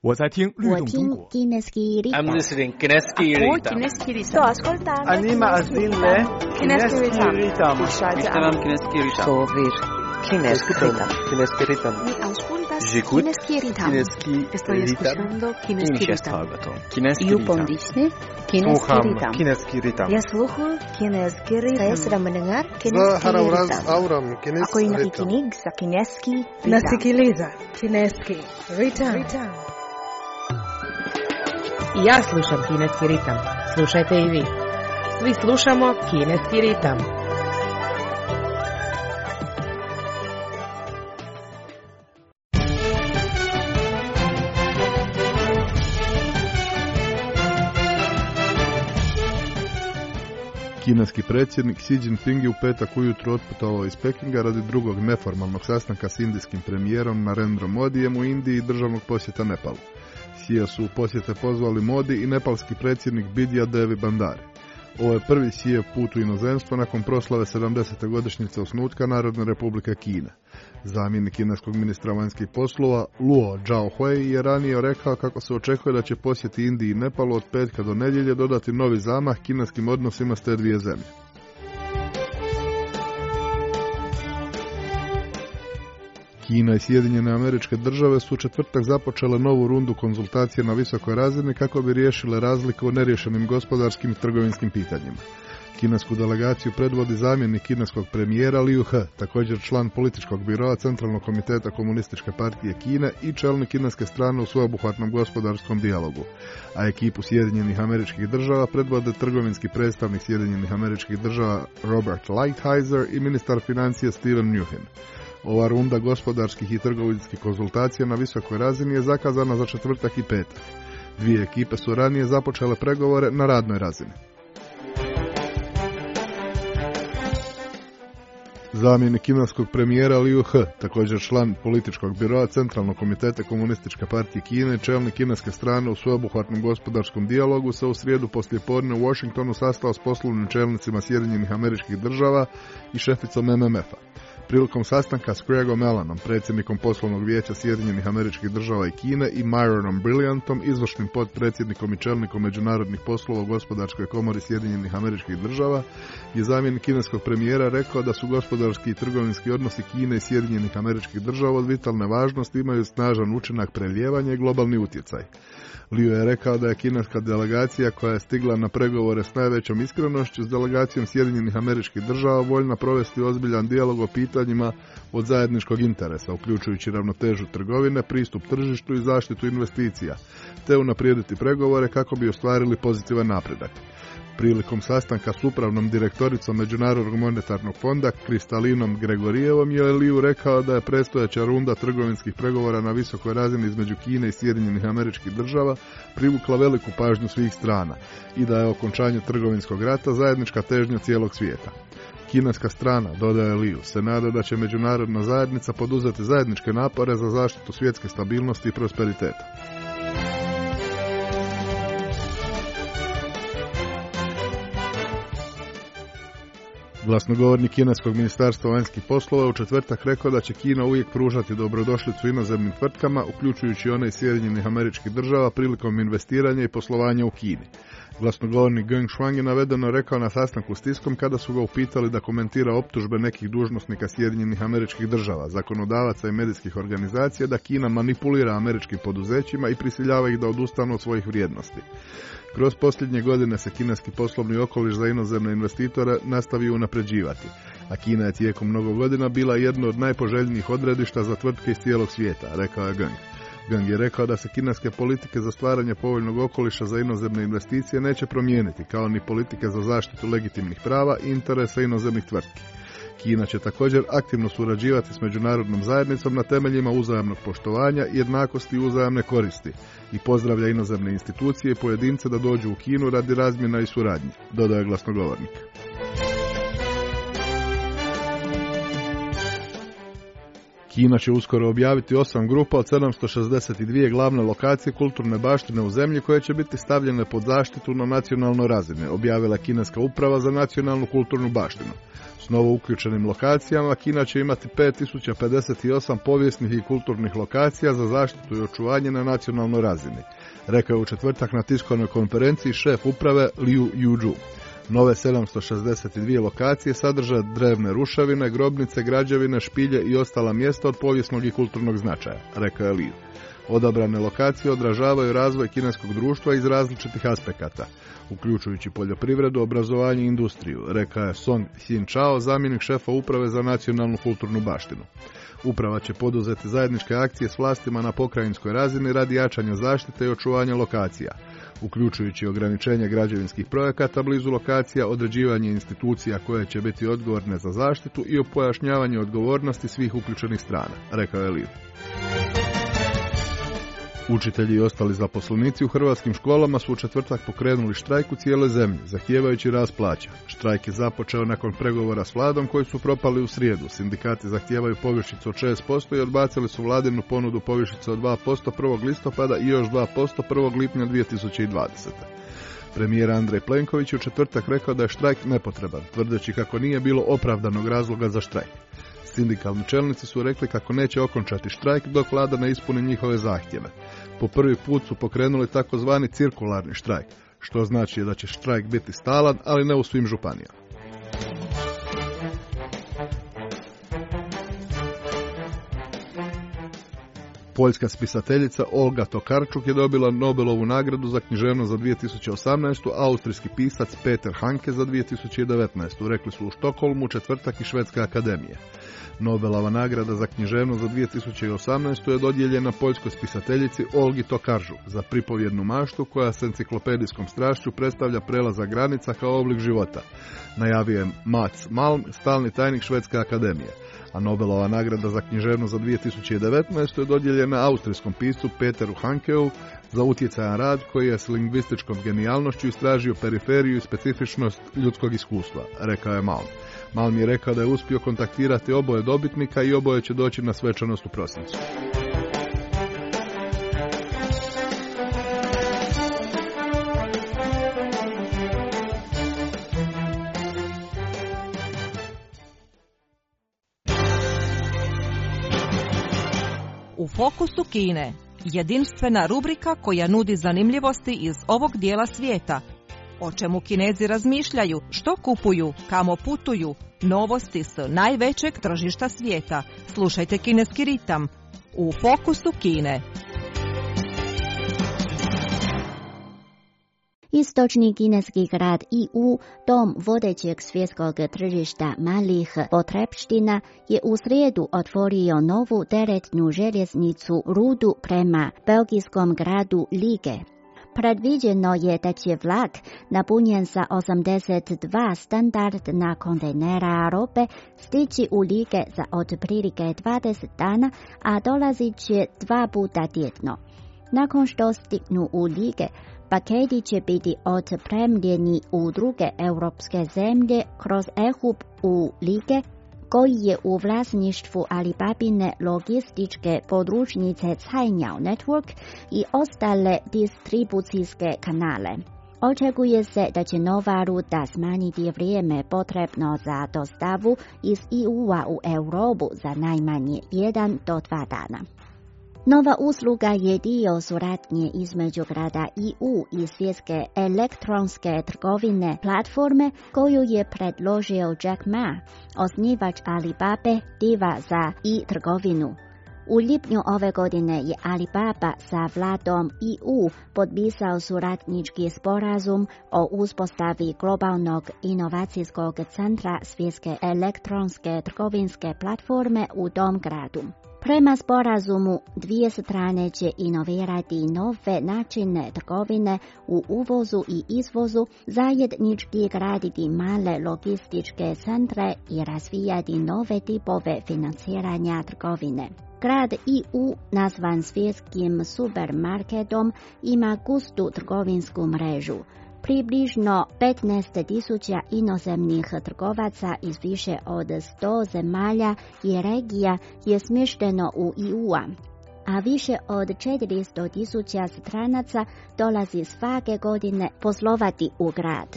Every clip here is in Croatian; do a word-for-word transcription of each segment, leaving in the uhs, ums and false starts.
我在听律动中国。 I'm listening Kineski Ritam. Sto ascoltando. Anima Azile. Kineski Ritam. Ishtaram Kineski Ritam. Sovir. Kineski Ritam. Kineski Ritam. Mi auscultas J'écoute Kineski Ritam. Kineski Estoy escuchando Kineski Ritam. Kineski You Ritam. pondisne Kineski Ritam. Kineski Ritam. Я слухаю Kineski Ritam. Saya sedang mendengar Kineski Zaharawraz Ritam. Auram Kineski Ako yung Ritam. nakikinig sa Kineski Ritam. Nasikiliza Kineski Ritam. I ja slušam Kineski ritam. Slušajte i vi. Svi slušamo Kineski ritam. Kineski predsjednik Xi Jinping je u petak ujutro otputovao iz Pekinga radi drugog neformalnog sastanka s indijskim premijerom Narendrom Modijem u Indiji i državnog posjeta Nepalu. Xija su u posjete pozvali Modi i nepalski predsjednik Bidya Devi Bandari. Ovo je prvi Xijev put u inozemstvo nakon proslave sedamdesete godišnjice osnutka Narodne republike Kine. Zamjenik kineskog ministra vanjskih poslova Luo Zhaohui je ranije rekao kako se očekuje da će posjeti Indiji i Nepalu od petka do nedjelje dodati novi zamah kineskim odnosima s te dvije zemlje. Kina i Sjedinjene Američke Države su u četvrtak započele novu rundu konzultacija na visokoj razini kako bi riješile razlike u neriješenim gospodarskim i trgovinskim pitanjima. Kinesku delegaciju predvodi zamjenik kineskog premijera Liu He, također član političkog biroa Centralnog komiteta Komunističke partije Kine i čelnik kineske strane u sveobuhvatnom gospodarskom dijalogu, a ekipu Sjedinjenih Američkih Država predvode trgovinski predstavnik Sjedinjenih Američkih Država Robert Lighthizer i ministar financija Steven Mnuchin. Ova runda gospodarskih i trgovinskih konzultacija na visokoj razini je zakazana za četvrtak i petak. Dvije ekipe su ranije započele pregovore na radnoj razini. Zamjenik kineskog premijera Liu He, također član političkog biroa Centralnog komiteta Komunističke partije Kine i čelnik kineske strane u sveobuhvatnom gospodarskom dijalogu, se u srijedu poslijepodne u Washingtonu sastao s poslovnim čelnicima Sjedinjenih Američkih Država i šeficom M M F-a. Prilikom sastanka s Craigom Allanom, predsjednikom poslovnog vijeća Sjedinjenih Američkih Država i Kine, i Myronom Brilliantom, izvršnim potpredsjednikom i čelnikom međunarodnih poslova u Gospodarskoj komori Sjedinjenih Američkih Država, je zamjenik kineskog premijera rekao da su gospodarski i trgovinski odnosi Kine i Sjedinjenih Američkih Država od vitalne važnosti, imaju snažan učinak prelijevanja i globalni utjecaj. Liu je rekao da je kineska delegacija koja je stigla na pregovore s najvećom iskrenošću s delegacijom Sjedinjenih Američkih Država voljna provesti ozbiljan dijalog o pitanjima od zajedničkog interesa, uključujući ravnotežu trgovine, pristup tržištu i zaštitu investicija, te unaprijediti pregovore kako bi ostvarili pozitivan napredak. Prilikom sastanka s upravnom direktoricom Međunarodnog monetarnog fonda Kristalinom Gregorijevom je Liu rekao da je predstojeća runda trgovinskih pregovora na visokoj razini između Kine i Sjedinjenih Američkih Država privukla veliku pažnju svih strana i da je okončanje trgovinskog rata zajednička težnja cijelog svijeta. Kineska strana, dodaje Liu, se nada da će međunarodna zajednica poduzeti zajedničke napore za zaštitu svjetske stabilnosti i prosperiteta. Glasnogovornik kineskog ministarstva vanjskih poslova u četvrtak rekao da će Kina uvijek pružati dobrodošlicu inozemnim tvrtkama, uključujući one iz Sjedinjenih Američkih Država, prilikom investiranja i poslovanja u Kini. Glasnogovornik Geng Shuang je navedeno rekao na sastanku s tiskom kada su ga upitali da komentira optužbe nekih dužnosnika Sjedinjenih Američkih Država, zakonodavaca i medijskih organizacija da Kina manipulira američkim poduzećima i prisiljava ih da odustanu od svojih vrijednosti. Kroz posljednje godine se kineski poslovni okoliš za inozemne investitore nastavio unapređivati, a Kina je tijekom mnogo godina bila jedno od najpoželjnijih odredišta za tvrtke iz cijelog svijeta, rekao je Geng. Geng je rekao da se kineske politike za stvaranje povoljnog okoliša za inozemne investicije neće promijeniti, kao ni politike za zaštitu legitimnih prava i interesa inozemnih tvrtki. Kina će također aktivno surađivati s međunarodnom zajednicom na temeljima uzajamnog poštovanja, jednakosti i uzajamne koristi i pozdravlja inozemne institucije i pojedince da dođu u Kinu radi razmjena i suradnje, dodaje glasnogovornik. Kina će uskoro objaviti osam grupa od sedamsto šezdeset dvije glavne lokacije kulturne baštine u zemlji koje će biti stavljene pod zaštitu na nacionalnoj razini, objavila kineska uprava za nacionalnu kulturnu baštinu. S novo uključenim lokacijama Kina će imati pet tisuća pedeset osam povijesnih i kulturnih lokacija za zaštitu i očuvanje na nacionalnoj razini, rekao je u četvrtak na tiskovnoj konferenciji šef uprave Liu Yuzhu. Nove sedamsto šezdeset dvije lokacije sadrže drevne ruševine, grobnice, građevine, špilje i ostala mjesta od povijesnog i kulturnog značaja, rekao je Liu. Odabrane lokacije odražavaju razvoj kineskog društva iz različitih aspekata, uključujući poljoprivredu, obrazovanje i industriju, rekao je Song Xin-chao, zamjenik šefa uprave za nacionalnu kulturnu baštinu. Uprava će poduzeti zajedničke akcije s vlastima na pokrajinskoj razini radi jačanja zaštite i očuvanja lokacija, uključujući ograničenje građevinskih projekata blizu lokacija, određivanje institucija koje će biti odgovorne za zaštitu i pojašnjavanje odgovornosti svih uključenih strana, rekao je Liu. Učitelji i ostali zaposlenici u hrvatskim školama su u četvrtak pokrenuli štrajk u cijeloj zemlji, zahtijevajući rast plaća. Štrajk je započeo nakon pregovora s vladom koji su propali u srijedu. Sindikati zahtijevaju povišicu od šest posto i odbacili su vladinu ponudu povišice od dva posto prvog listopada i još dva posto prvog lipnja dvije tisuće dvadesete. Premijer Andrej Plenković u četvrtak rekao da je štrajk nepotreban, tvrdeći kako nije bilo opravdanog razloga za štrajk. Sindikalni čelnici su rekli kako neće okončati štrajk dok vlada ne ispuni njihove zahtjeve. Po prvi put su pokrenuli takozvani cirkularni štrajk, što znači da će štrajk biti stalan, ali ne u svim županijama. Poljska spisateljica Olga Tokarczuk je dobila Nobelovu nagradu za književnost za dvije tisuće osamnaestu, austrijski pisac Peter Hanke za dvije tisuće devetnaestu, rekli su u Štokholmu četvrtak i Švedska akademije. Nobelova nagrada za književnost za dvije tisuće osamnaestu je dodijeljena poljskoj spisateljici Olgi Tokarczuk za pripovjednu maštu koja s enciklopedijskom strašću predstavlja prelazak granica kao oblik života, najavio je Mats Malm, stalni tajnik Švedske akademije. A Nobelova nagrada za književnost za dvije tisuće devetnaestu je dodijeljena austrijskom piscu Peteru Hankeu za utjecajan rad koji je s lingvističkom genijalnošću istražio periferiju i specifičnost ljudskog iskustva, rekao je Malm. Malm je rekao da je uspio kontaktirati oboje dobitnika i oboje će doći na svečanost u prosincu. U fokusu Kine, jedinstvena rubrika koja nudi zanimljivosti iz ovog dijela svijeta. O čemu Kinezi razmišljaju, što kupuju, kamo putuju, novosti s najvećeg tržišta svijeta. Slušajte Kineski ritam u fokusu Kine. Istočni kineski grad I U, dom vodećeg svjetskog tržišta malih potrepština, je u srijedu otvorio novu teretnu željeznicu Rudu prema belgijskom gradu Lige. Predviđeno je da će vlak, napunjen sa osamdeset dva standardna kontejnera robe, stići u Lige za otprilike dvadeset dana, a dolazit će dva puta tjedno. Nakon što stignu u Lige, paketi će biti otpremljeni u druge europske zemlje kroz e-hub u Lige, koji je u vlasništvu Alibabine logističke podružnice Cainiao Network i ostale distribucijske kanale. Očekuje se da će nova ruta smanjiti vrijeme potrebno za dostavu iz I U-a u Europu za najmanje jedan do dva dana. Nova usluga je dio suradnje između grada I U i svjetske elektronske trgovine platforme koju je predložio Jack Ma, osnivač Alibabe, diva za i-trgovinu. U lipnju ove godine je Alibaba sa vladom I U potpisao suradnički sporazum o uspostavi globalnog inovacijskog centra svjetske elektronske trgovinske platforme u tom gradu. Prema sporazumu, dvije strane će inovirati nove načine trgovine u uvozu i izvozu, zajednički graditi male logističke centre i razvijati nove tipove financiranja trgovine. Grad I U, nazvan svjetskim supermarketom, ima gustu trgovinsku mrežu. Približno petnaest tisuća inozemnih trgovaca iz više od sto zemalja i regija je smješteno u I U-a, a više od četiristo tisuća stranaca dolazi svake godine poslovati u grad.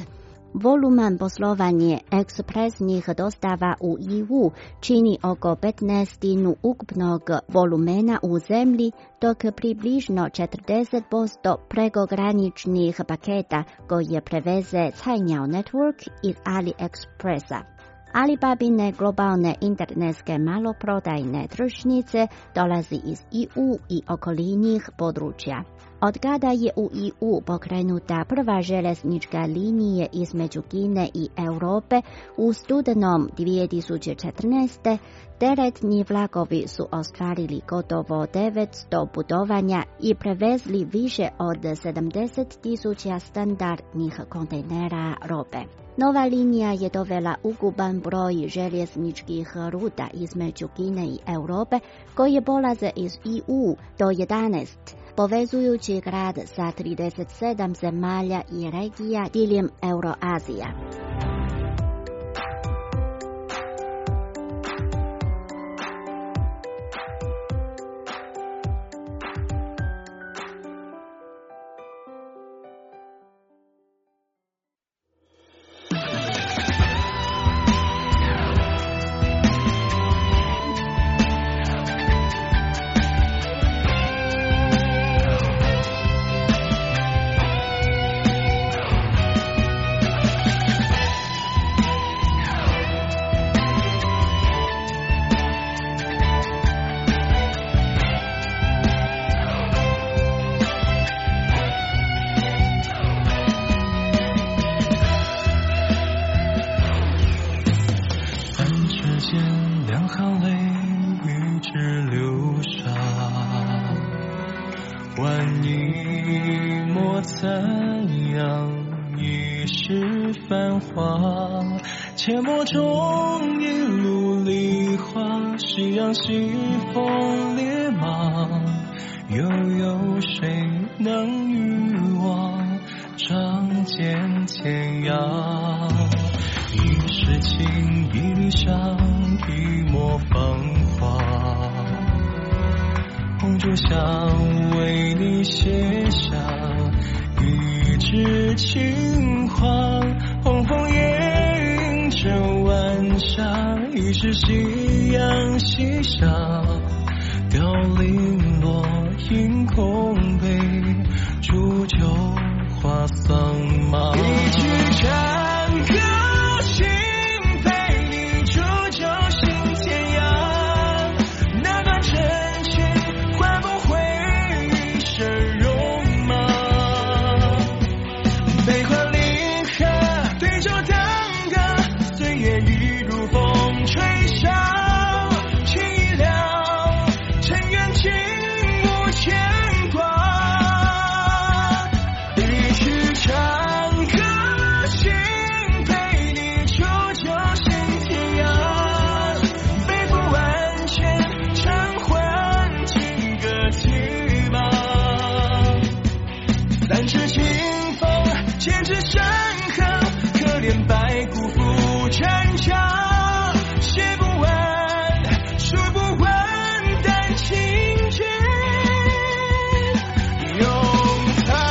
Volumen poslovanje ekspresnih dostava u E U čini oko petnaestinu ukupnog volumena u zemlji, dok približno četrdeset posto prekograničnih paketa koje preveze Cainiao Network iz AliExpressa. Alibabine globalne internetske maloprodajne tržnice dolazi iz E U i okolnih područja. Od kada je u E U pokrenuta prva željeznička linija između Kine i Europe u studenom dvije tisuće četrnaeste. teretni vlakovi su ostvarili gotovo devetsto putovanja i prevezli više od sedamdeset tisuća standardnih kontejnera robe. Nova linija je dovela ukupan broj željezničkih ruta između Kine i Europe koje polaze iz E U do jedanaest, povezujući grad sa trideset sedam zemalja i regija diljem Euroazija. 阡陌中一路梨花，夕阳西风烈马，又有谁能与我仗剑天涯？一世情，一理想，一抹芳华，红烛香为你写下一纸情话，红枫叶这晚霞，一世夕阳西下，凋零落英空杯，煮酒话桑麻。一曲山歌心陪你煮酒行天涯，那段真情换不回一生戎马。悲欢离合对酒当歌，岁月已如风吹沙，情已了，尘缘尽无牵挂。一曲长歌心陪你煮酒行天涯，背负万千偿还金戈铁马。三尺清风千尺山河，可怜白骨浮战场，写不完数不完但情君永藏。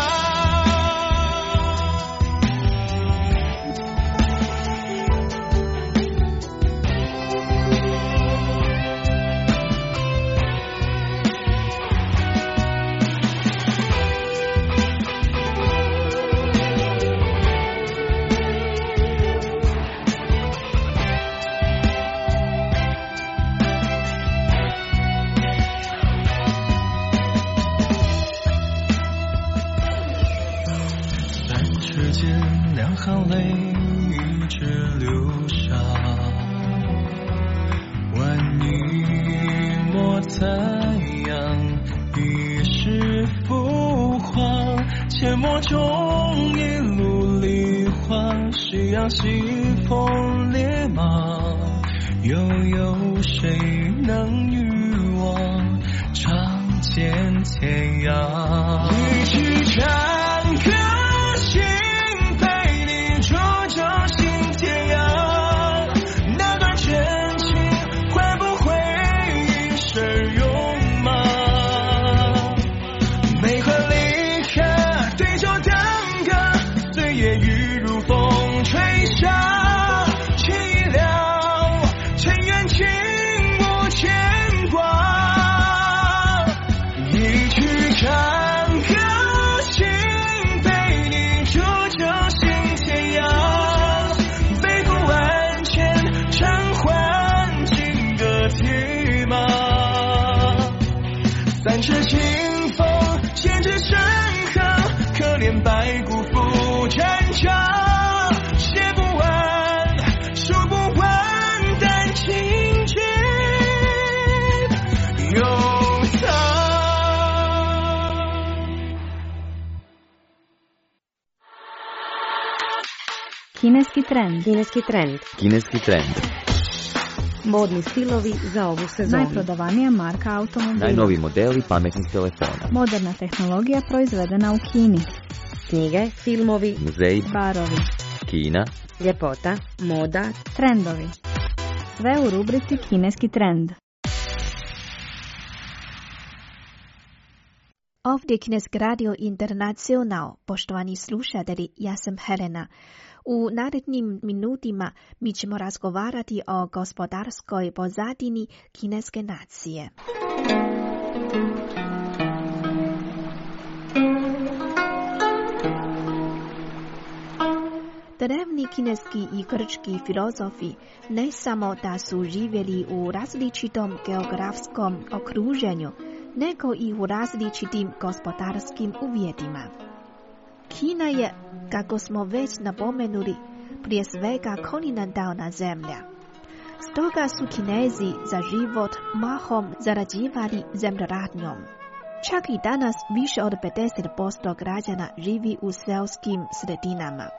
三尺剑，两行泪，一直流下，万泥抹残阳，一世浮华。阡陌中一路梨花，夕阳西风烈马，又有谁能与我仗剑天涯？一曲长歌心陪你煮酒行天涯，那段真情换不回一生戎马。悲欢离合对酒当歌，岁月已如风吹 Kineski trend. Kineski trend. Kineski trend. Modni stilovi za ovu sezonu. Najprodavanija marka automobila. Najnoviji modeli pametnih telefona. Moderna tehnologija proizvedena u Kini. Knjige, filmovi, muzeji, barovi, Kina, ljepota, moda, trendovi. Sve u rubrici Kineski trend. Ovdje Kineski radio Internacional, poštovani slušatelji, ja sam Helena. U narednim minutima mi ćemo razgovarati o gospodarskoj pozadini kineske nacije. Drevni kineski i grčki filozofi ne samo da su živjeli u različitom geografskom okruženju, nego i u različitim gospodarskim uvjetima. Kina je, kako smo već napomenuli, prije svega kontinentalna zemlja. Stoga su Kinezi za život mahom zarađivali zemljoradnjom. Čak i danas više od pedeset posto građana živi u seoskim sredinama.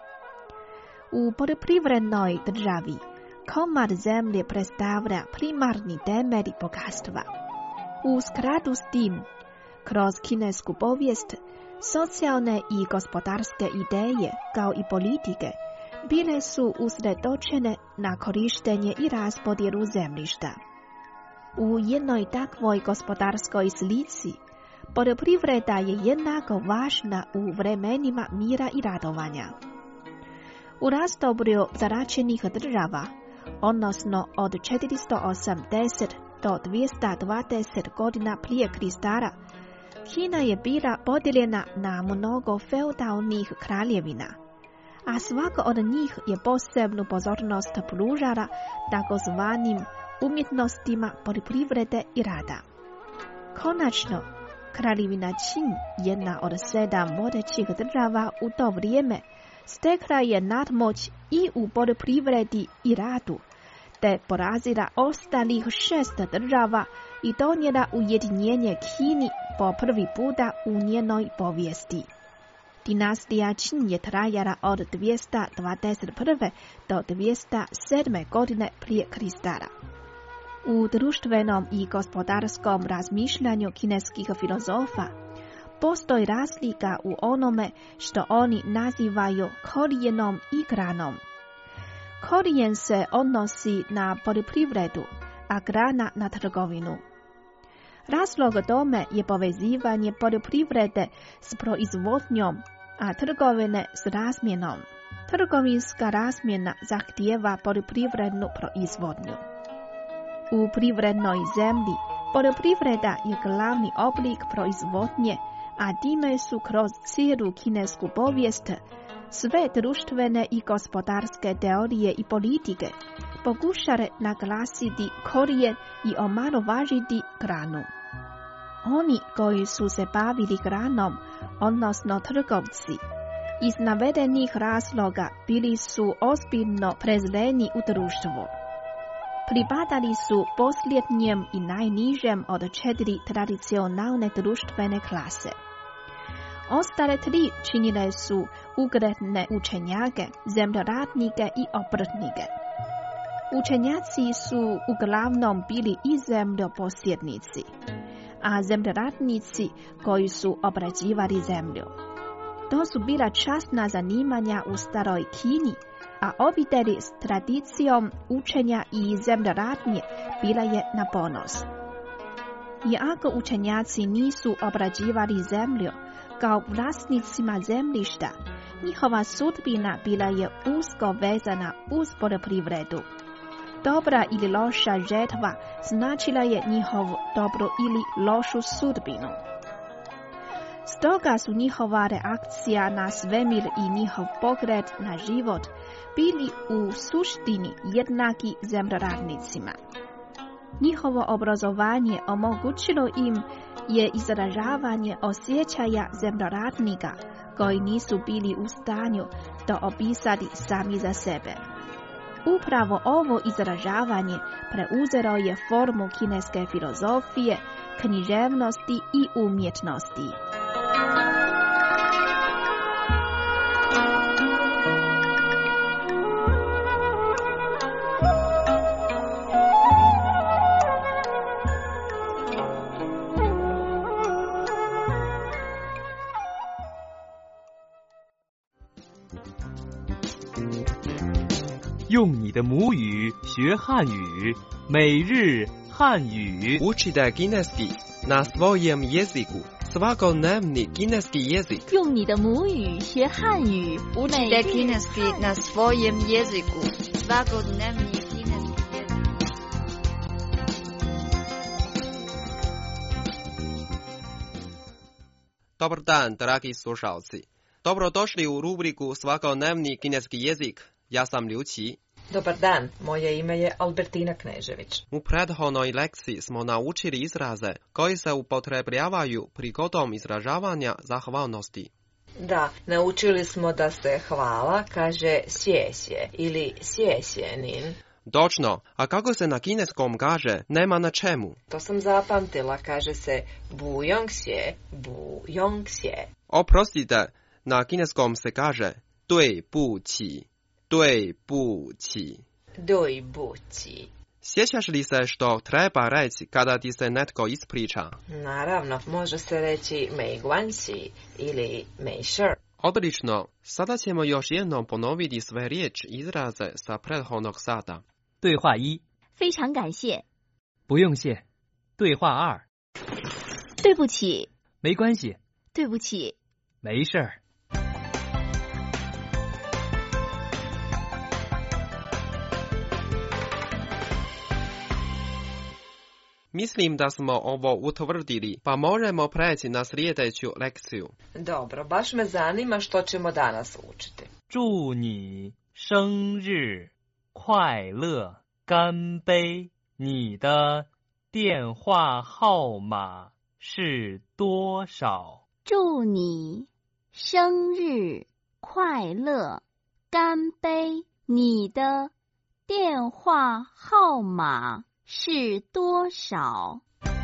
U poljoprivrednoj državi komad zemlje predstavlja primarni temelj bogatstva. U skladu s tim, kroz kinesku povijest, socijalne i gospodarske ideje, kao i politike, bile su usredočene na korištenje i raspodjelu zemljišta. U jednoj takvoj gospodarskoj slici, poljoprivreda je jednako važna u vremenima mira i radovanja. U razdoblju zaračenih država, odnosno od četiristo osamdeset do dvjesto dvadeset godina prije Krista, Kina je bila podijeljena na mnogo feudalnih kraljevina, a svaka od njih je posebnu pozornost pružala takozvanim umjetnostima poljoprivrede i rada. Konačno, kraljevina Qin, jedna od sedam vodećih država u to vrijeme, stekla je nadmoć i u poljoprivredi i radu, te porazila ostalih šest država i donijela ujedinjenje Kini po prvi puta u njenoj povijesti. Dinastija Qin je trajala od dvjesto dvadeset prve do dvjesto sedme godine prije Krista. U društvenom i gospodarskom razmišljanju kineskih filozofa postoji razlika u onome što oni nazivaju korijenom i granom. Korijen se odnosi na poljoprivredu, a grana na trgovinu. Razlog tome je povezivanje poljoprivrede s proizvodnjom, a trgovine s razmjenom. Trgovinska razmjena zahtijeva poljoprivrednu proizvodnju. U privrednoj zemlji poljoprivreda je glavni oblik proizvodnje, a time su kroz cijelu kinesku povijest sve društvene i gospodarske teorije i politike pokušale naglasiti korijen i omalovažiti granu. Oni koji su se bavili granom, odnosno trgovci, iz navedenih razloga bili su ozbiljno prezreni u društvu. Pripadali su posljednjem i najnižem od četiri tradicionalne društvene klase. Ostale tri činile su ugledne učenjake, zemljoradnike i obrtnike. Učenjaci su uglavnom bili i zemljoposjednici, a zemljoradnici koji su obrađivali zemlju. To su bila časna zanimanja u staroj Kini, a obitelji s tradicijom učenja i zemljoradnje bila je na ponos. Iako učenjaci nisu obrađivali zemlju, kao vlasnicima zemljišta, njihova sudbina bila je usko vezana uz poljoprivredu. Dobra ili loša žetva značila je njihovu dobru ili lošu sudbinu. Stoga su njihova reakcija na svemir i njihov pogled na život bili u suštini jednaki zemljoradnicima. Njihovo obrazovanje omogućilo im je izražavanje osjećaja zemljoradnika koji nisu bili u stanju to opisati sami za sebe. Upravo ovo izražavanje preuzelo je formu kineske filozofije, književnosti i umjetnosti. 用你的母语学汉语，每日汉语。 Učite kineski na svojem jeziku. Svakodnevni kineski jezik. 用你的母语学汉语。 Učite kineski na svojem jeziku. Svakodnevni kineski jezik. Dobar dan, dragi slušalci. Dobrodošli u rubriku Svakodnevni kineski jezik. Ja sam Liu Qi. Dobar dan, moje ime je Albertina Knežević. U prethodnoj lekciji smo naučili izraze koji se upotrebljavaju prigodom izražavanja zahvalnosti. Da, naučili smo da se hvala kaže sješje ili sješjenin. Točno, a kako se na kineskom kaže nema na čemu? To sam zapamtila, kaže se bujongxie, bujongxie. Oprostite, na kineskom se kaže 对不起 对不起对不起. Sjećaš li se što treba reći kada ti se netko ispriča? Naravno, može se reći mei guanxi ili mei shi. Odlično, sada ćemo još jednom ponoviti sve riječ izraze sa prethodnog sata. 对话一， 非常感谢。 不用谢。对话二， 对不起。 没关系。 对不起。 没事儿。 Mislim da smo ovo utvrdili, pa možemo preći na sljedeću lekciju. Dobro, baš me zanima što ćemo danas učiti. 祝你生日快乐，干杯！你的电话号码是多少？ 祝你生日快乐，干杯！你的电话号码是多少？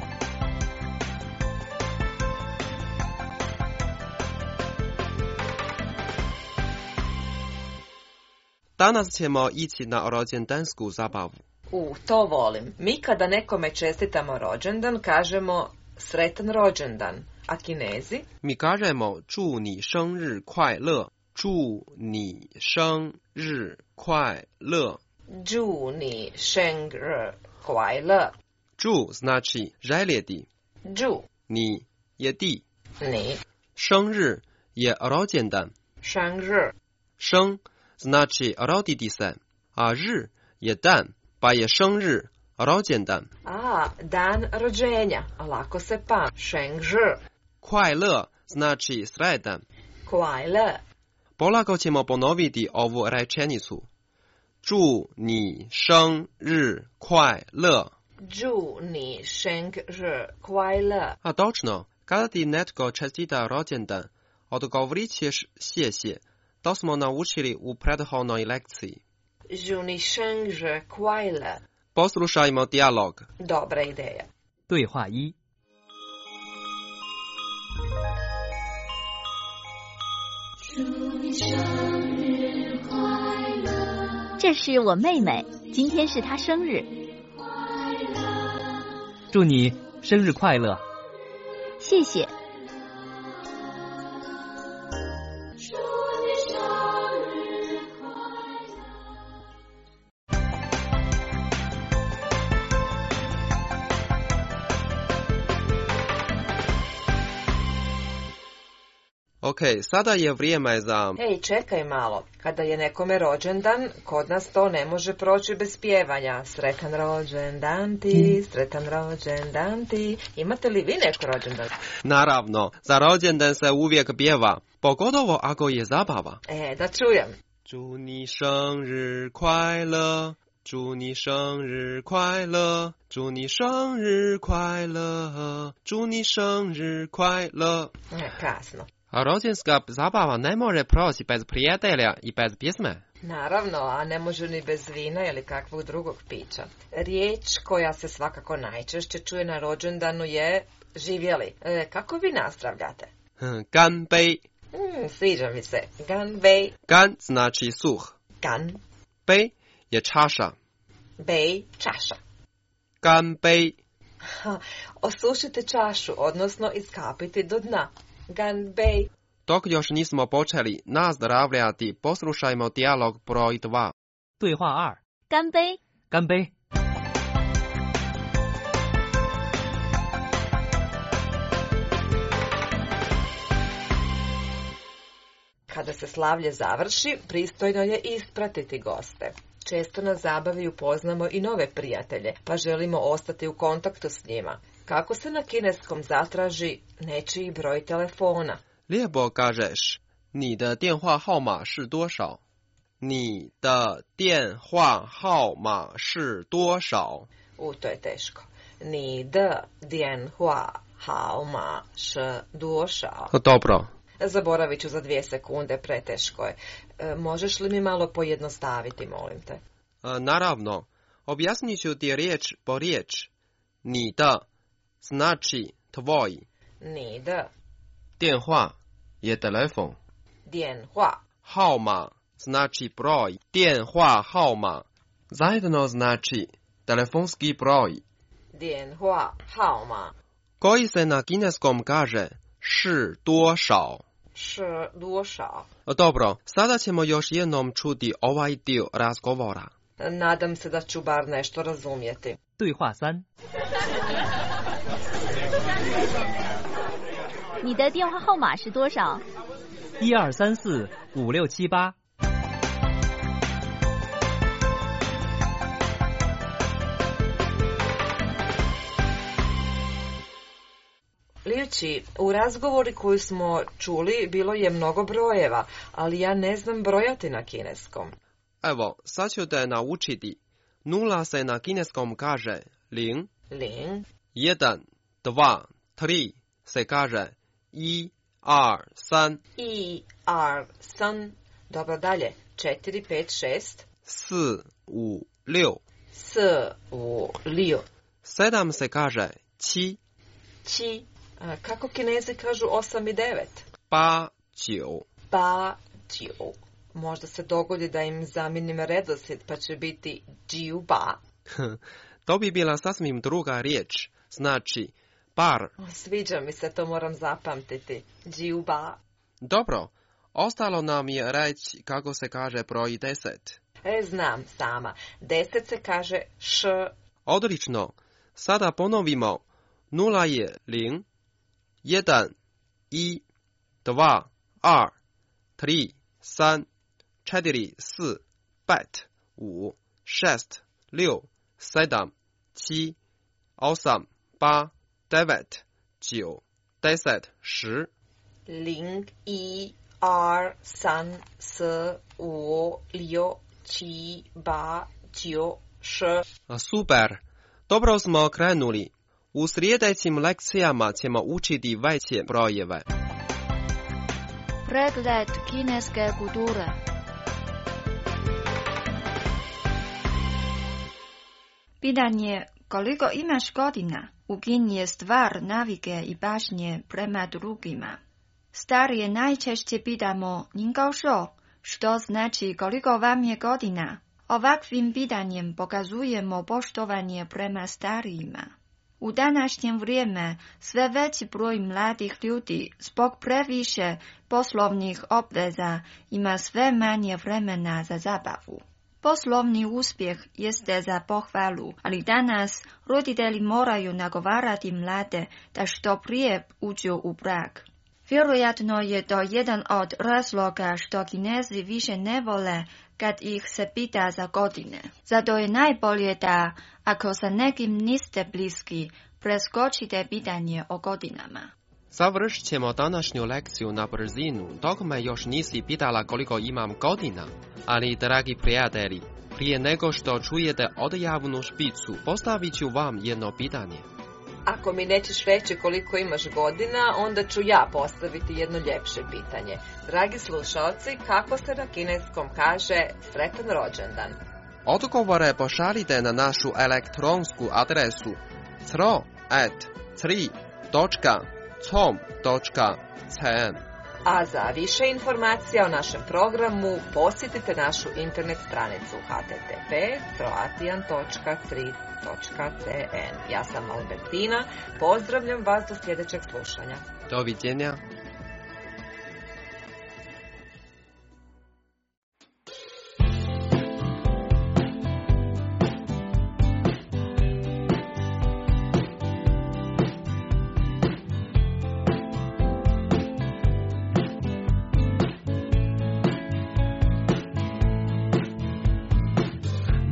Danas ćemo ići na rođendansku zabavu. U, to volim. Mi kada nekome čestitamo rođendan, kažemo sretan rođendan. A Kinezi? Mi kažemo 祝你生日快乐，祝你生日快乐。 祝你生日快乐。 祝 znači željeti. 祝 ni je ti. ni. 生日 je rođendan. 生日生 znači roditi se, a 日 je dan, pa je 生日 rođendan. A, dan rođenja, lako se pam. 生日快乐 znači sretan. 快乐 Polako ćemo ponoviti ovu rečenicu. 祝你生日快乐。 祝你生日快乐。 A točno, kada ti netko čestita rođendan, odgovorit ćeš谢谢. To smo naučili u prethodnoj lekciji. 祝你生日快乐。 Poslušajmo dijalog. Dobra ideja. 对话一。 这是我妹妹，今天是她生日。 祝你生日快乐。 谢谢。 Ok, sada je vrijeme za... Ej, čekaj malo. Kada je nekome rođendan, kod nas to ne može proći bez pjevanja. Sretan rođendan ti, sretan rođendan ti. Imate li vi neko rođendan? Naravno, za rođendan se uvijek pjeva, pogotovo ako je zabava. E, da čujem. 祝你生日快乐，祝你生日快乐，祝你生日快乐，祝你生日快乐。 E, kasno. A rođenska zabava ne može proći bez prijatelja i bez pjesme. Naravno, a ne može ni bez vina ili kakvog drugog pića. Riječ koja se svakako najčešće čuje na rođendanu je živjeli. E, kako vi nastavljate? Gan bei. Mm, sviđa mi se. Gan bei. Gan znači suh. Gan. Bei je čaša. Bei, čaša. Gan bei. Ha, osušite čašu, odnosno iskapiti do dna. Gan bei. Dok još nismo počeli nazdravljati, poslušajmo dijalog broj dva. 对话二。 干杯！ 干杯！ Kada se slavlje završi, pristojno je ispratiti goste. Često na zabavi upoznamo i nove prijatelje, pa želimo ostati u kontaktu s njima. Kako se na kineskom zatraži nečiji broj telefona? Lijepo kažeš, 你的电话号码是多少? 你的电话号码是多少? U, to je teško. 你的电话号码是多少? Dobro. Zaboravit ću za dvije sekunde, preteško je. E, možeš li mi malo pojednostaviti, molim te? E, naravno. Objasnit ću ti riječ po riječ. 你的 znači tvoj. 你的电话 je telefon. 电话号码 znači broj. 电话号码 zajedno znači telefonski broj. 电话号码 koji se na kineskom kaže 是多少? 是多少? Dobro, sada ćemo još jednom čuti ovaj dio razgovora. Nadam se da ću bar nešto razumjeti. 对话三。 你的电话号码是多少？ 一二三四五六七八。 Liuči, u razgovori koju smo čuli bilo je mnogo brojeva, ali ja ne znam brojati na kineskom. Evo, sad ću te naučiti. Nula se na kineskom kaže ling. Ling. Jedan, dva, tri se kaže i, ar, san. I, ar, san. Dobro, dalje. Četiri, pet, šest. S, u, liu. S, u, liu. Sedam se kaže či. Či. A kako Kinezi kažu osam i devet? Pa, čiu. Pa, čiu. Možda se dogodi da im zamijenim redoslijed, pa će biti džiu ba. To bi bila sasvim druga riječ. Znači, par. Sviđa mi se, to moram zapamtiti. Džiu ba. Dobro. Ostalo nam je reći kako se kaže broj deset. E, znam sama. Deset se kaže š. Odlično. Sada ponovimo. Nula je ling. Jedan, i, dva, ar, tri, san, četiri, s, pet, u, šest, liu, sedam, či, osam, pa, devet, čiu, deset, ši. Ling, i, ar, san, s, u, liu, či, ba, čiu, š. Super. Dobro smo krenuli. U sljedećim lekcijama ćemo učiti veće brojeve. Pregled kineske kulture. Pitanje koliko imaš godina ukinje stvar navike i pažnje prema drugima. Starije najčešće pitamo nin gao shou, što znači koliko vam je godina. Ovakvim pitanjem pokazujemo poštovanje prema starijima. U današnjem vrijeme sve veći broj mladih ljudi zbog previše poslovnih obveza ima sve manje vremena za zabavu. Poslovni uspjeh jeste za pohvalu, ali danas roditelji moraju nagovarati mlade da što prije uđu u brak. Vjerojatno je to jedan od razloga što Kinezi više ne vole kad ih se pita za godine. Zato je najbolje da, ako sa nekim niste bliski, preskočite pitanje o godinama. Završit ćemo današnju lekciju na brzinu, dok me još nisi pitala koliko imam godina. Ali, dragi prijatelji, prije nego što čujete odjavnu špicu, postavit ću vam jedno pitanje. Ako mi nećeš reći koliko imaš godina, onda ću ja postaviti jedno ljepše pitanje. Dragi slušalci, kako se na kineskom kaže sretan rođendan? Odgovore pošaljite na našu elektronsku adresu cro at tri točka com točka cn. A za više informacija o našem programu posjetite našu internet stranicu h t t p točka croatian točka tri točka c n. Ja sam Albertina, pozdravljam vas do sljedećeg slušanja. Doviđenja.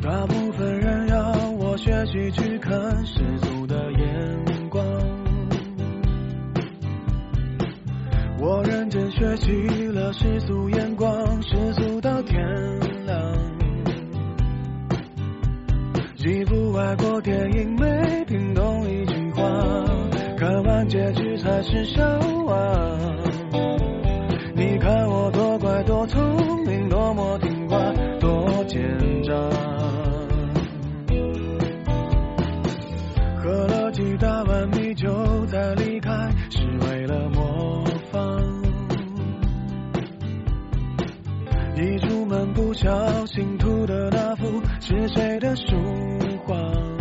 大部分人要我学习去看世俗的眼光，我认真学习了世俗眼光，世俗到天亮。几部外国电影没听懂一句话，看完结局才是笑话。你看我多乖多聪明，多么听话，多奸诈。喝了几大碗米酒再离开，是为了模仿。一出门不小心涂的那幅是谁的书画？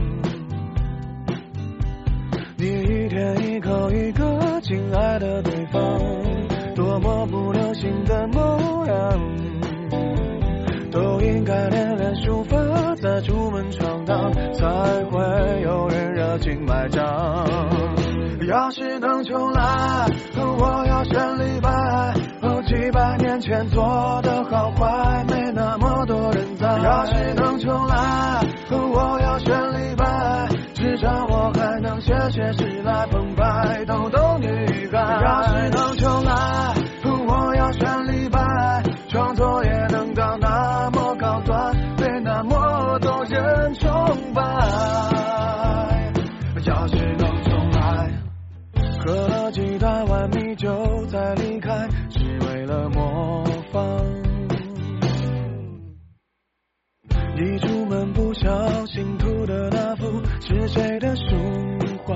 你一天一口一个亲爱的对方，多么不流行的模样，都应该练练书法，再出门闯荡，才会有人热情买账。要是能重来，我要选李白，几百年前做的好坏，没那么多人在。要是能重来，我要选李白，至少我还能写写诗来澎湃逗逗女孩。要是能重来，我要选李白，创作也能到那么高端，被那么多人崇拜。要是能重来，喝了几大碗米酒再离开，是为了模仿。一出门不小心涂的那幅是谁的书画？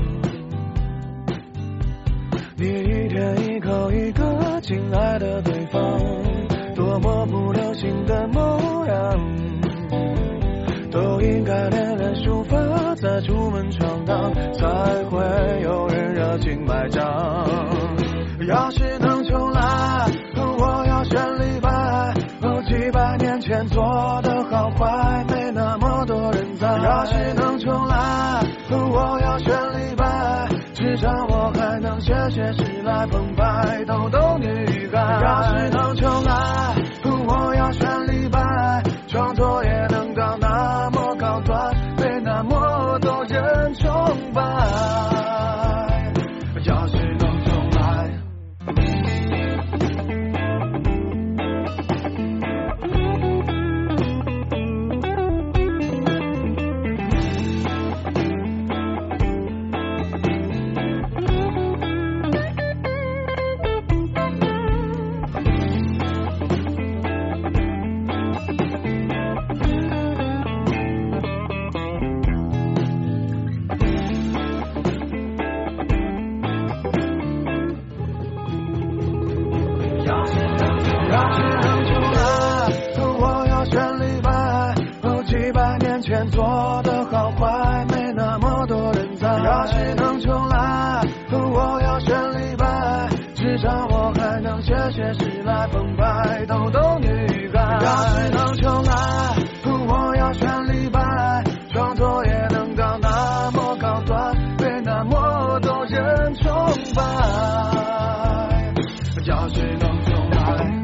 你一天一口一个亲爱的对方，多么不流行的模样，都应该练练书法，再出门闯荡，才会有人热情买账。要是能重来，我要选李白，几百年前做的好坏，没那么多人在。要是能重来，我要选李白，至少我还能写写诗来澎湃逗逗女孩。要是能重来，我要选李白，创作也能到那么高端，被那么多人崇拜。要是能重来，做的好坏，没那么多人在。要是能重来，我要选李白，至少我还能写写诗来澎湃逗逗女孩。要是能重来，我要选李白，创作也能到那么高端，被那么多人崇拜。要是能重来，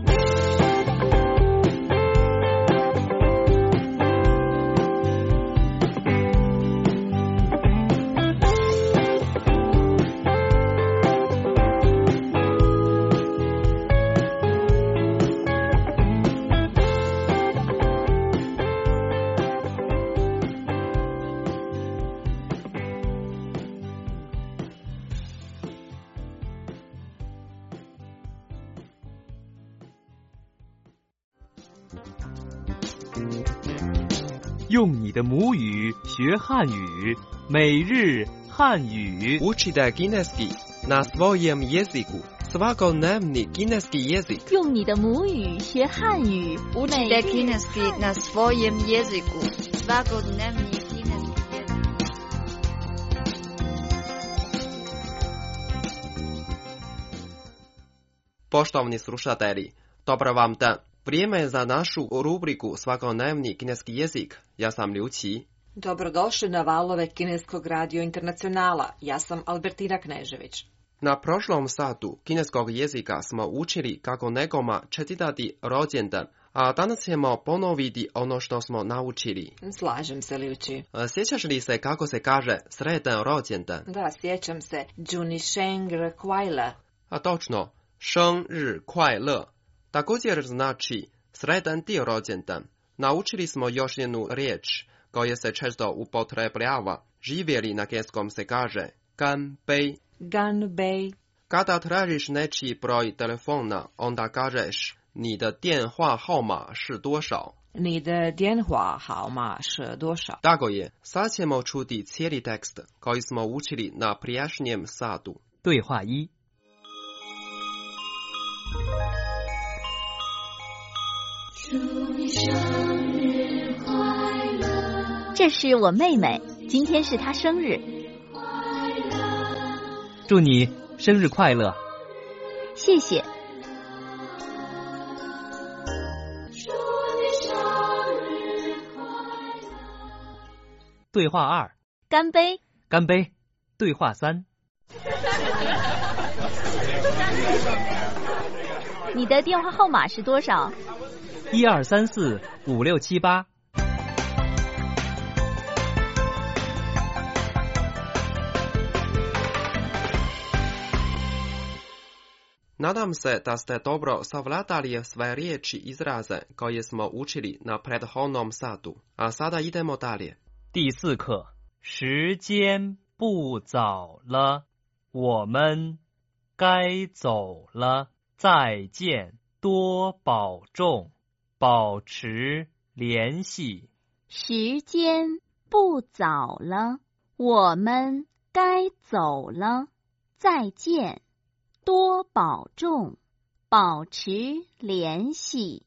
用你的母语学汉语，每日汉语。 Učite kineski na svojem jeziku. Svakodnevni kineski jezik. 用你的母语学汉语。 Učite kineski na svojem jeziku. Svakodnevni kineski jezik. Poštovani slušatelji, dobar vam dan. Vrijeme je za našu rubriku Svakodnevni kineski jezik. Ja sam Liu Qi. Dobrodošli na valove Kineskog radio internacionala. Ja sam Albertina Knežević. Na prošlom satu kineskog jezika smo učili kako nekoma čestitati rođendan, A danas ćemo ponoviti ono što smo naučili. Slažem se, Liuči. Sjećaš li se kako se kaže sretan rođendan? Da, sjećam se. Juni Shengr Kuaila. A točno, Sheng ri kuai le. Također znači sretan ti rođendan. Naučili smo još jednu riječ koja se često upotrebljava. Živjeli na kineskom se kaže ganbei. Ganbei. Kada tražiš nečiji broj telefona, onda kažeš你的电话号码是多少? 你的电话号码是多少? Tako je. Sad ćemo čuti cijeli tekst koji smo učili na prijašnjem satu. 对话一。 这是我妹妹，今天是她生日。 祝你生日快乐。 谢谢。 对话二。 干杯。 干杯。对话三。 你的电话号码是多少？ 一二三四五六七八。 Nadam se da ste dobro savladali sve riječi izraze koje smo učili na prethodnom satu. A sada idemo dalje. 第四课，时间不早了，我们该走了，再见，多保重，保持联系。 时间不早了，我们该走了，再见，多保重，保持联系。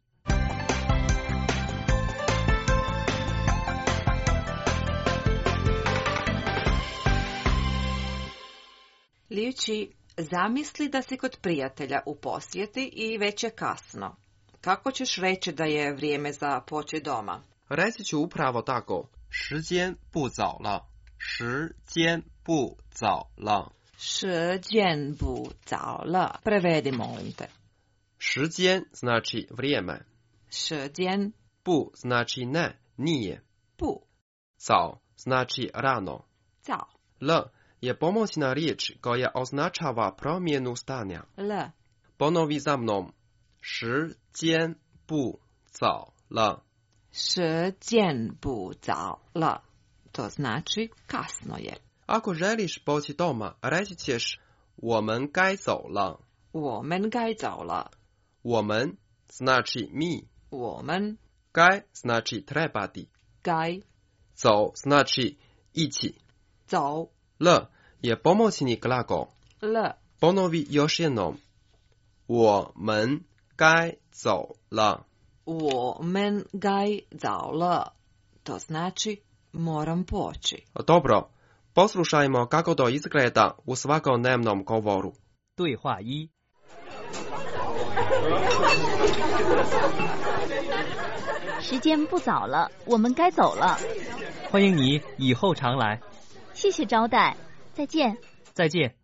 Liuči, zamisli da si kod prijatelja u posjeti i već je kasno. Kako ćeš reći da je vrijeme za poći doma? Reći ću upravo tako. 时间不早了，时间不早了。 时间不早了。Prevedi, molim te. 时间 znači vrijeme. 时间不 znači ne, nije. 不早 znači rano. 早 L je pomoćna riječ koja označava promjenu stanja. L. Ponovi za mnom. 时间不早了。 时间不早了。To znači kasno je. Ako želiš poći doma, reći ćeš 我们该走了。 我们该走了。 我们 znači mi. 我们该 znači trebati. 该走 znači ići. 走 L je pomoćni glagol. L. Ponovi još jednom. 我们该走了。 我们该走了。To znači moram poći. Dobro, poslušajmo kako to izgleda u svakodnevnom govoru. 对话一。 时间不早了，我们该走了。 欢迎你以后常来。 谢谢招待，再见。 再见。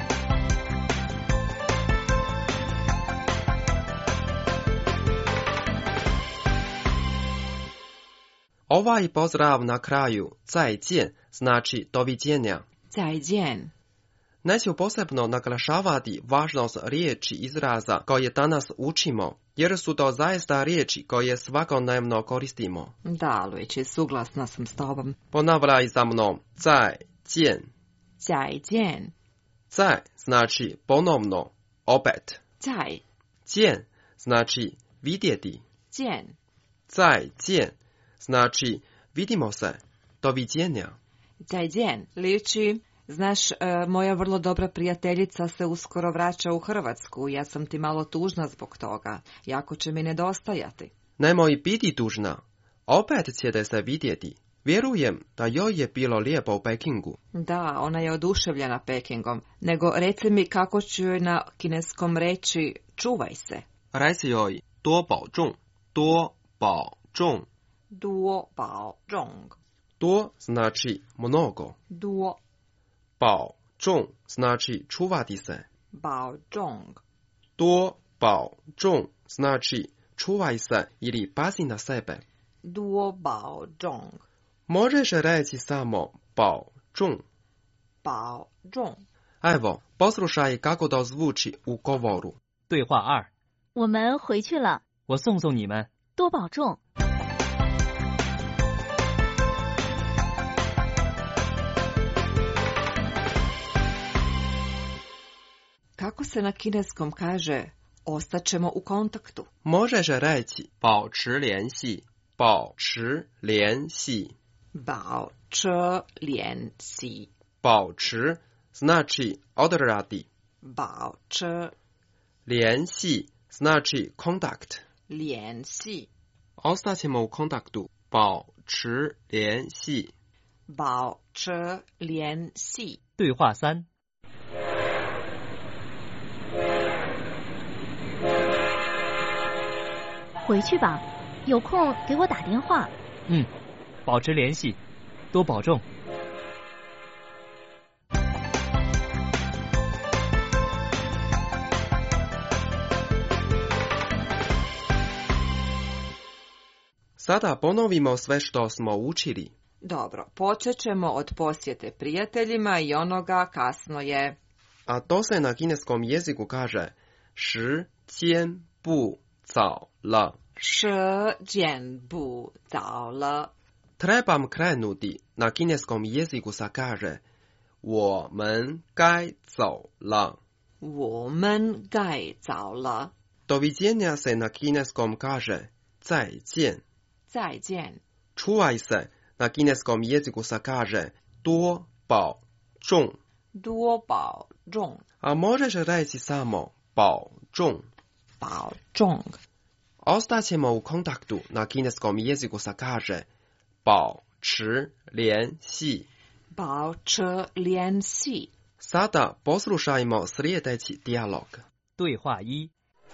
Ovaj pozdrav na kraju, 再见, znači doviđenja. 再见. Neću posebno naglašavati važnost riječi izraza koje danas učimo, jer su to zaista riječi koje svakodnevno koristimo. Da, Luigi, suglasna sam s tobom. Ponavljaj za mnom. 再见. 再见. 再 znači ponovno, opet. 再. 见 znači vidjeti. 见. 再见 znači vidimo se, doviđenja. 再见. Liuči, znaš, moja vrlo dobra prijateljica se uskoro vraća u Hrvatsku. Ja sam ti malo tužna zbog toga. Jako će mi nedostajati. Nemoj biti tužna. Opet ćete se vidjeti. Vjerujem da joj je bilo lijepo u Pekingu. Da, ona je oduševljena Pekingom. Nego reci mi kako ću joj na kineskom reći čuvaj se. Reci joj 多保重, 多保重. 多保重. 多 znači mnogo. 多保重 znači čuvati se. 保重. 多保重 znači čuvaj se ili pazi na sebe. 多保重 Možeš reći samo 保重保重 Evo, poslušaj kako to zvuči u govoru. 对话二， 我们回去了， 我送送你们， 多保重。 Kako se na kineskom kaže ostaćemo u kontaktu? Možeš reći 保持联系保持联系保持联系保持 znači odradi 保持联系 znači kontakt 联系 Ostaćemo u kontaktu 保持联系保持联系对话三， 回去吧，有空给我打电话。 嗯，保持联系，多保重。 Sada ponovimo sve što smo učili. Dobro, počet ćemo od posjete prijateljima i onoga kasno je. A to se na kineskom jeziku kaže 时间不早了。 时间不早了。 Trebam krenuti, na kineskom jeziku se kaže 我们该走了。 我们该走了。 Doviđenja se na kineskom kaže 再见。 再见。 Čuvaj se, na kineskom jeziku se kaže 多保重。 多保重。 A možeš reći samo 保重。 保重。 Ostaćemo u kontaktu, na kineskom jeziku se kaže 保持联系。 保持联系。 Sada poslušajmo sljedeći dijalog. 对话一。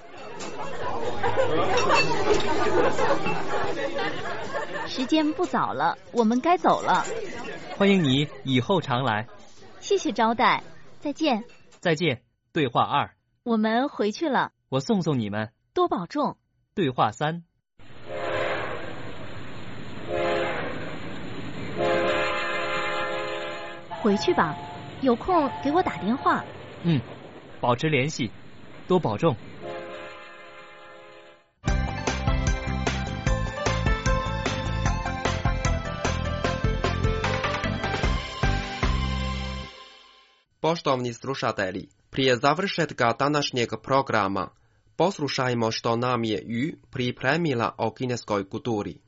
时间不早了，我们该走了。 欢迎你以后常来。 谢谢招待，再见。 再见。对话二。 我们回去了。 我送送你们。 多保重。 对话三。 回去吧，有空给我打电话。 嗯，保持联系，多保重。 Poštovni slušatelji, prije završetka današnjeg programa, poslušajmo što nam je Yu pripremila o kineskoj kulturi.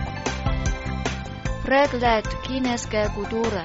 Pregled kineske kulture.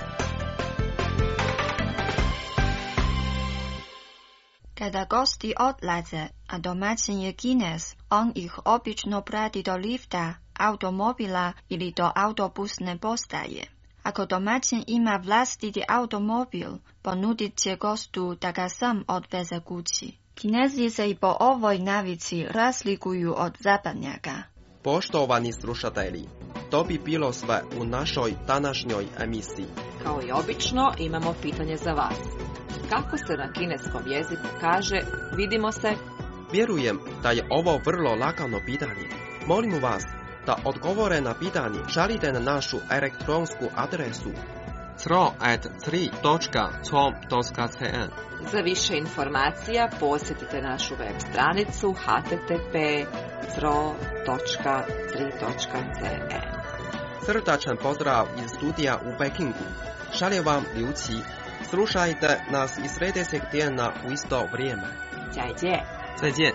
Kada gosti odlaze, a domaćin je Kines, on ih obično prati do lifta, automobila ili do autobusne postaje. Ako domaćin ima vlastiti automobil, ponudit će gostu da ga sam odveze kući. Kinezi se i po ovoj navici razlikuju od zapadnjaka. Poštovani slušatelji, to bi bilo sve u našoj današnjoj emisiji. Kao i obično, imamo pitanje za vas. Kako se na kineskom jeziku kaže vidimo se? Vjerujem da je ovo vrlo lagano pitanje. Molimo vas da odgovore na pitanje šaljite na našu elektronsku adresu c r o at tri točka com točka c n. Za više informacija posjetite našu web stranicu h t t p c r o točka tri točka c n. Srdačan pozdrav iz studija u Pekingu. Šalje vam Liu Qi. Slušajte nas i sljedećeg tjedna u isto vrijeme. 再见。 再见。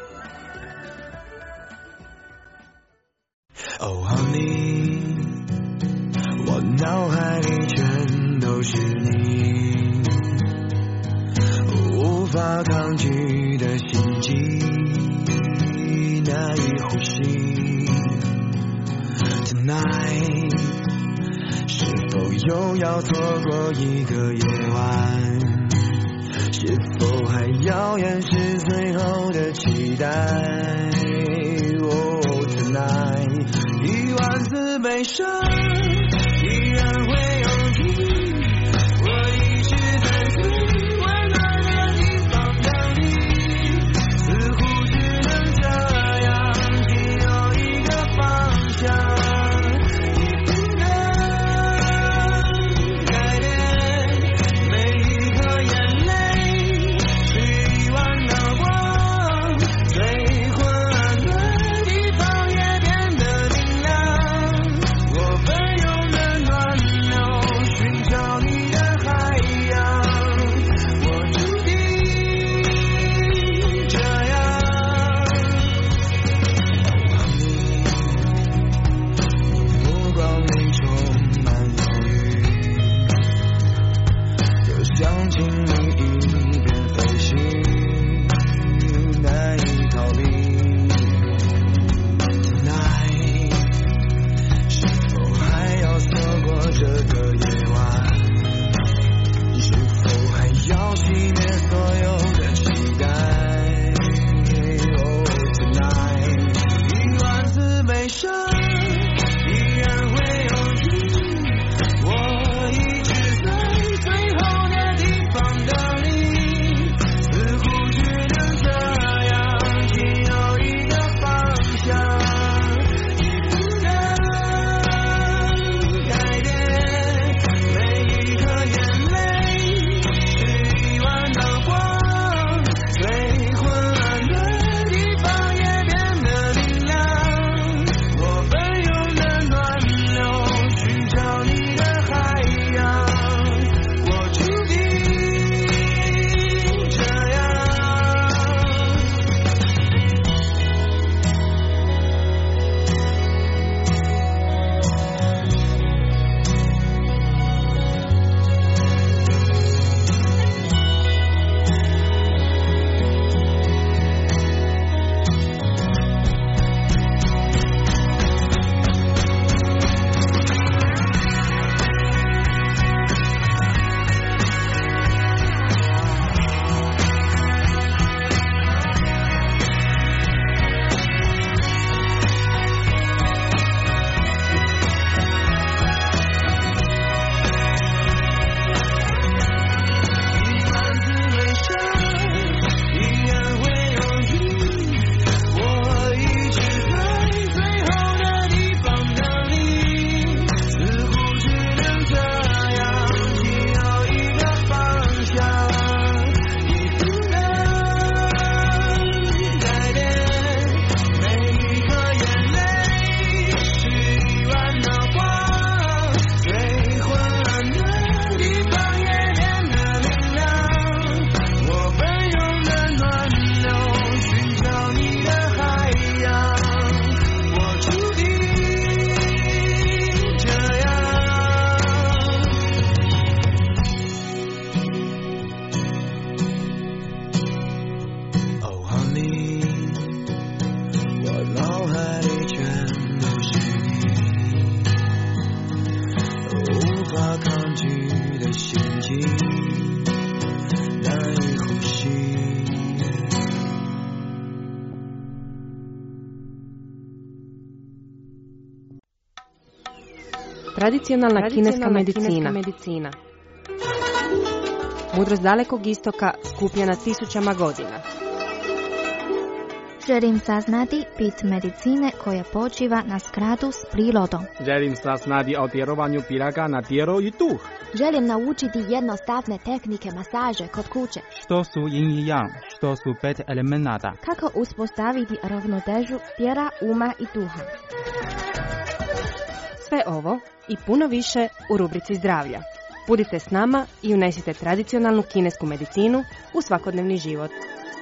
Oh honey， 我脑海里全都是你，无法抗拒的心悸，难以呼吸。Tonight， 是否又要错过一个夜晚？是否还遥远是最后的期待？ Oh tonight。 一万次悲伤依然会涌起，我一直在最温暖的地方等你，似乎只能这样 Tradicionalna kineska medicina. medicina. Mudrost dalekog istoka skupljena tisućama godina. Želim saznati bit medicine koja počiva na skladu s prirodom. Želim saznati o djelovanju piraga na tijelo i duh. Želim naučiti jednostavne tehnike masaže kod kuće. Što su yin i yang, što su pet elemenata. Kako uspostaviti ravnotežu tijela, uma i duha. Sve ovo i puno više u rubrici zdravlja. Budite s nama i unesite tradicionalnu kinesku medicinu u svakodnevni život.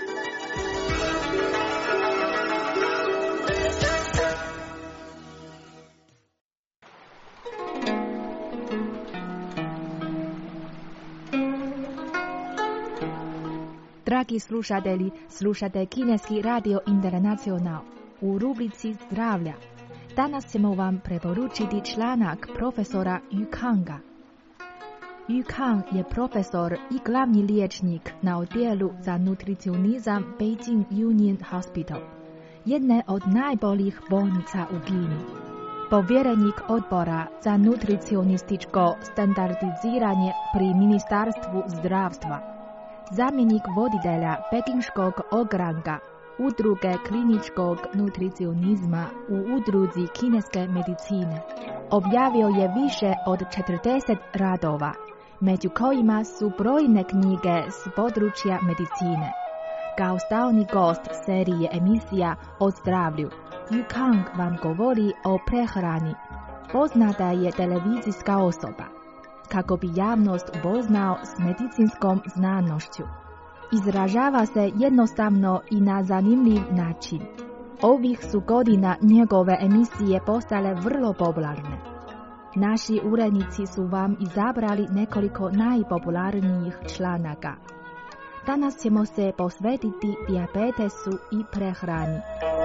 Dragi slušatelji, slušate Kineski radio internacional u rubrici zdravlja. Danas ćemo vam preporučiti članak profesora Yu Kanga. Yu Kang je profesor i glavni liječnik na odjelu za nutricionizam Beijing Union Hospital, jedne od najboljih bolnica u Kini. Povjerenik odbora za nutricionističko standardiziranje pri Ministarstvu zdravstva. Zamjenik voditelja pekinškog ogranka Udruge kliničkog nutricionizma u Udruzi kineske medicine. Objavio je više od četrdeset radova, među kojima su brojne knjige s područja medicine. Kao stalni gost serije emisija o zdravlju, Yu Kang vam govori o prehrani. Poznata je televizijska osoba, kako bi javnost upoznao s medicinskom znanošću. Izražava se jednostavno i na zanimljiv način. Ovih su godina njegove emisije postale vrlo popularne. Naši urednici su vam izabrali nekoliko najpopularnijih članaka. Danas ćemo se posvetiti dijabetesu i prehrani.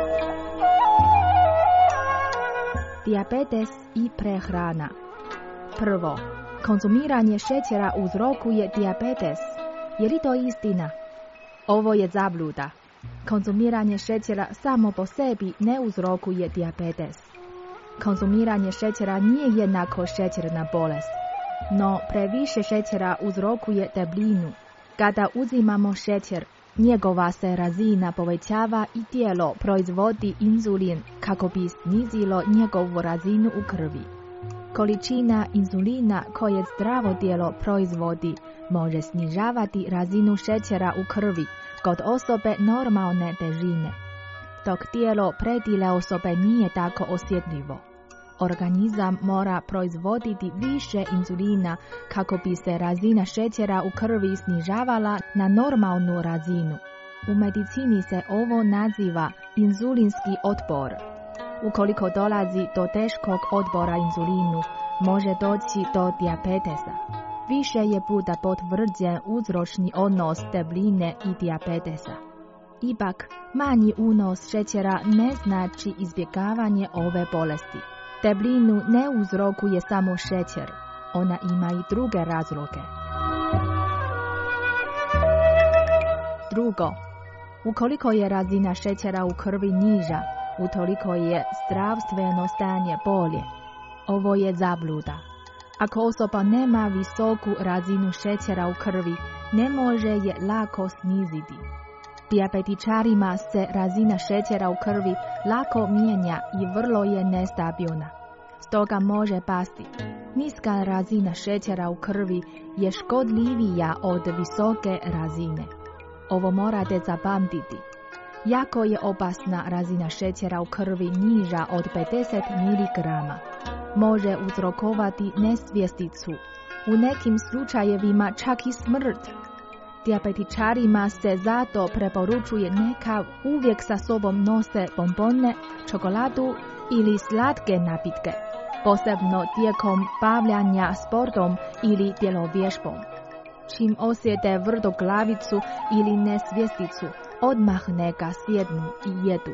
Dijabetes i prehrana. Prvo, konzumiranje šećera uzrokuje dijabetes. Je li to istina? Ovo je zabluda. Konzumiranje šećera samo po sebi ne uzrokuje dijabetes. Konzumiranje šećera nije jednako šećerna bolest, no previše šećera uzrokuje debljinu. Kada uzimamo šećer, njegova se razina povećava i tijelo proizvodi inzulin kako bi snizilo njegovu razinu u krvi. Količina inzulina koje zdravo tijelo proizvodi može snižavati razinu šećera u krvi kod osobe normalne težine, dok tijelo pretile osobe nije tako osjetljivo. Organizam mora proizvoditi više inzulina kako bi se razina šećera u krvi snižavala na normalnu razinu. U medicini se ovo naziva inzulinski otpor. Ukoliko dolazi do teškog otpora inzulinu, može doći do dijabetesa. Više je puta potvrđen uzročni odnos debljine i dijabetesa. Ipak, manji unos šećera ne znači izbjegavanje ove bolesti. Debljinu ne uzrokuje samo šećer, ona ima i druge razloge. Drugo, ukoliko je razina šećera u krvi niža, utoliko je zdravstveno stanje bolje. Ovo je zabluda. Ako osoba nema visoku razinu šećera u krvi, ne može je lako sniziti. Dijabetičarima se razina šećera u krvi lako mijenja i vrlo je nestabilna. Stoga može pasti. Niska razina šećera u krvi je škodljivija od visoke razine. Ovo morate zapamtiti. Jako je opasna razina šećera u krvi niža od pedeset miligrama. Može uzrokovati nesvjesticu, u nekim slučajevima čak i smrt. Dijabetičarima se zato preporučuje neka uvijek sa sobom nose bombone, čokoladu ili slatke napitke, posebno tijekom bavljanja sportom ili tjelovježbom. Čim osjete vrtoglavicu ili nesvjesticu, odmah neka sjednu i jedu.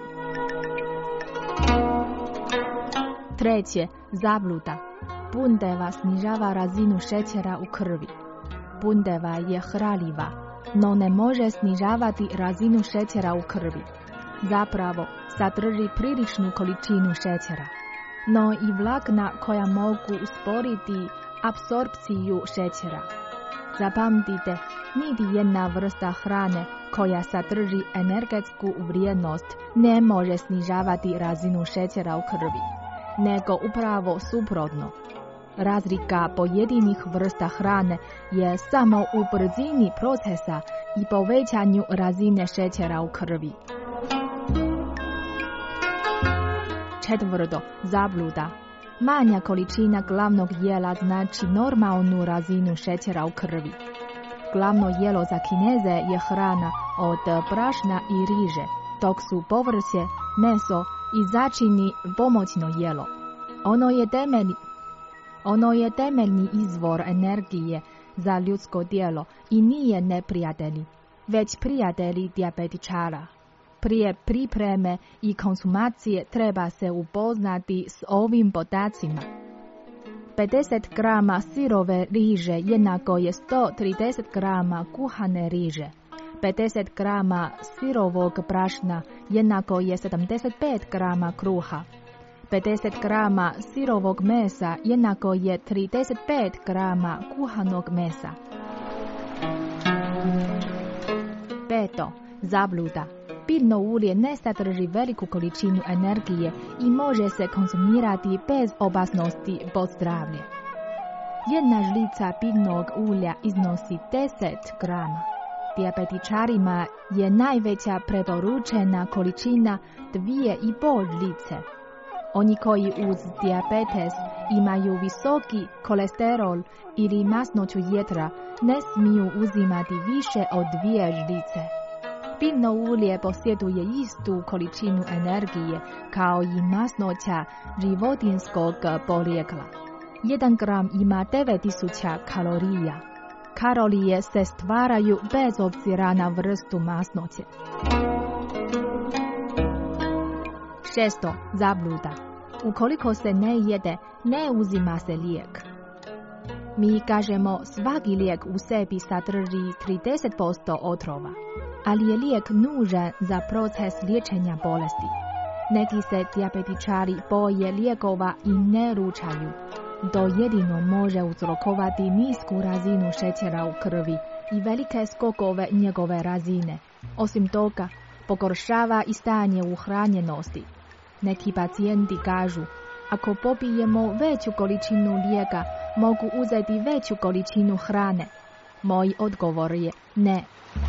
Treće, zabluda. Bundeva snižava razinu šećera u krvi. Bundeva je hranljiva, no ne može snižavati razinu šećera u krvi. Zapravo, sadrži priličnu količinu šećera. no i vlakna koja mogu usporiti apsorpciju šećera. Zapamtite, niti jedna vrsta hrane koja sadrži energetsku vrijednost ne može snižavati razinu šećera u krvi, nego upravo suprotno. Razlika pojedinih vrsta hrane je samo u brzini procesa i povećanju razine šećera u krvi. Četvrto, zabluda. Manja količina glavnog jela znači normalnu razinu šećera u krvi. Glavno jelo za Kineze je hrana od brašna i riže, dok su povrće, meso i začini pomoćno jelo. Ono je temeljni, ono je temeljni izvor energije za ljudsko tijelo i nije neprijatelji, već prijatelji dijabetičara. Prije pripreme i konsumacije treba se upoznati s ovim podacima. pedeset grama sirove riže jednako je sto trideset grama kuhane riže. pedeset grama sirovog brašna jednako je sedamdeset pet grama kruha. pedeset grama sirovog mesa jednako je trideset pet grama kuhanog mesa. Peto, zabluda. Biljno ulje ne sadrži veliku količinu energije i može se konzumirati bez opasnosti po zdravlje. Jedna žlica biljnog ulja iznosi deset grama. Dijabetičarima je najveća preporučena količina dvije i pol žlice. Oni koji uz dijabetes imaju visoki kolesterol ili masnoću jetra ne smiju uzimati više od dvije žlice. Biljno ulje posjeduje istu količinu energije kao i masnoća životinjskog porijekla. Jedan gram ima devet tisuća kalorija. Kalorije se stvaraju bez obzira na vrstu masnoće. Šesto, zabluda. Ukoliko se ne jede, ne uzima se lijek. Mi kažemo svaki lijek u sebi sadrži trideset posto otrova, ali je lijek nužan za proces liječenja bolesti. Neki se dijabetičari boje lijekova i ne ručaju. To jedino može uzrokovati nisku razinu šećera u krvi i velike skokove njegove razine. Osim toga, pogoršava i stanje uhranjenosti. Neki pacijenti kažu, ako popijemo veću količinu lijeka, mogu uzeti veću količinu hrane. Moj odgovor je ne.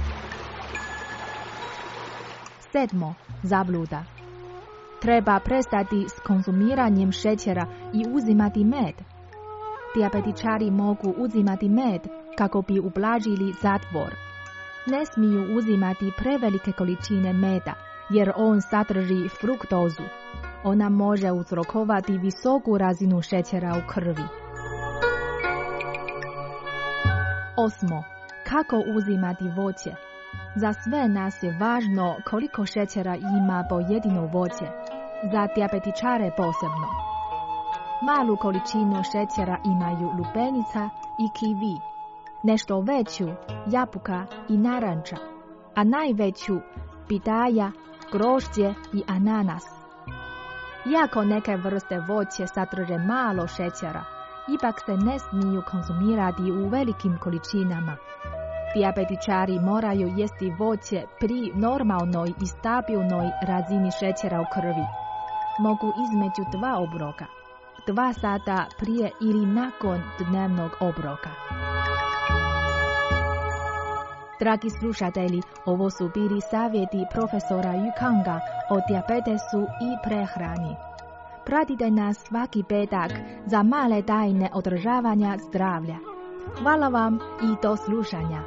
Sedmo, zabluda. Treba prestati s konzumiranjem šećera i uzimati med. Dijabetičari mogu uzimati med kako bi ublažili zatvor. Ne smiju uzimati prevelike količine meda, jer on sadrži fruktozu. Ona može uzrokovati visoku razinu šećera u krvi. Osmo, kako uzimati voće? Za sve nas je važno koliko šećera ima pojedino voće, za dijabetičare posebno. Malu količinu šećera imaju lubenica i kiwi, nešto veću jabuka i naranča, a najveću pitaja, grožđe i ananas. Iako neke vrste voće sadrže malo šećera, ipak se ne smiju konzumirati u velikim količinama. Dijabetičari moraju jesti voće pri normalnoj i stabilnoj razini šećera u krvi. Mogu između dva obroka, dva sata prije ili nakon dnevnog obroka. Dragi slušatelji, ovo su bili savjeti profesora Yukanga o dijabetesu i prehrani. Pratite nas svaki petak za male tajne održavanja zdravlja. Hvala vam i do slušanja.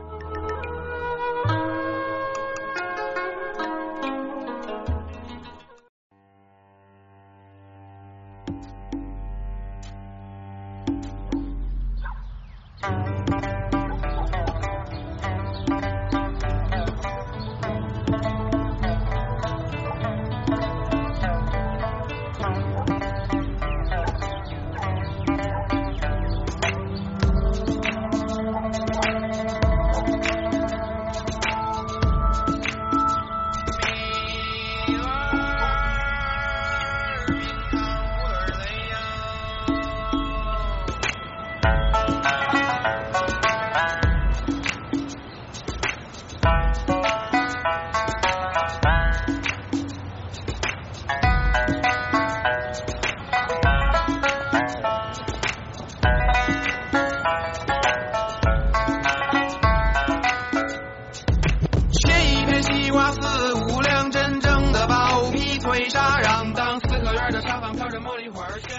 沙，让当四合院的沙发飘着茉莉花。